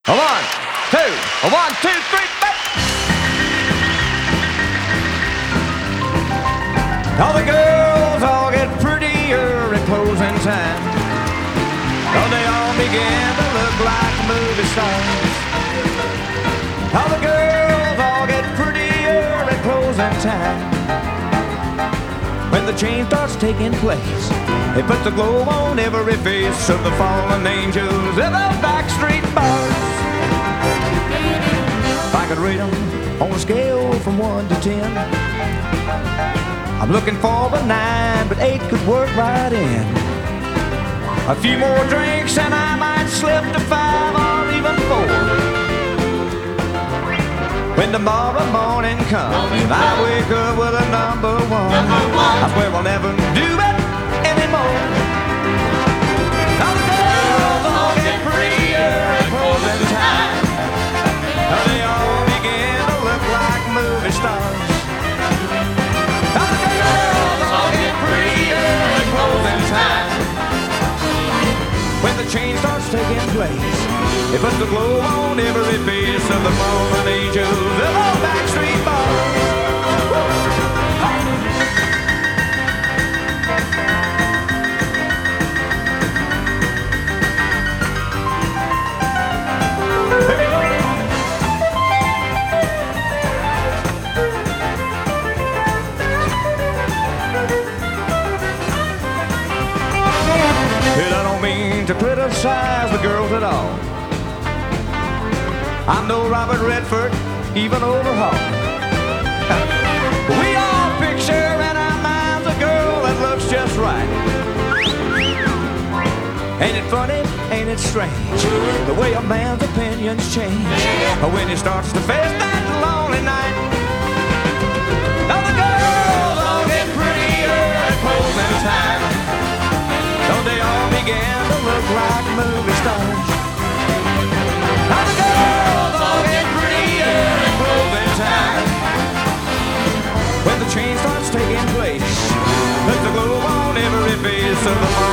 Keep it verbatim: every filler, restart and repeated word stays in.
A one, two, a one, two, three, four. All the girls all get prettier at closing time. Oh, they all begin to look like movie stars. All the girls all get prettier at closing time. When the change starts taking place, it puts a glow on every face of the fallen angels in the backstreet bars. If I could rate them on a scale from one to ten, I'm looking for a nine, but eight could work right in. A few more drinks and I might slip to five or even four. When tomorrow morning comes and I wake up with a number one, I swear I'll never do it anymore. Now the girls all get prettier at closing time. Now they all begin to look like movie stars. Now the girls all get prettier at closing time. When the change starts taking place, it puts the glow on every face of the fallen angels of all backstreet bars. And I don't mean to criticize the girls at all. I'm no Robert Redford, even overhaul. We all picture in our minds a girl that looks just right. Ain't it funny? Ain't it strange? The way a man's opinions change when he starts to face that lonely night. Now the girls all get prettier at closing time. Don't they all begin to look like movie stars? Now the girls all get prettier at closing time. When the change starts taking place, puts the glow on every face of the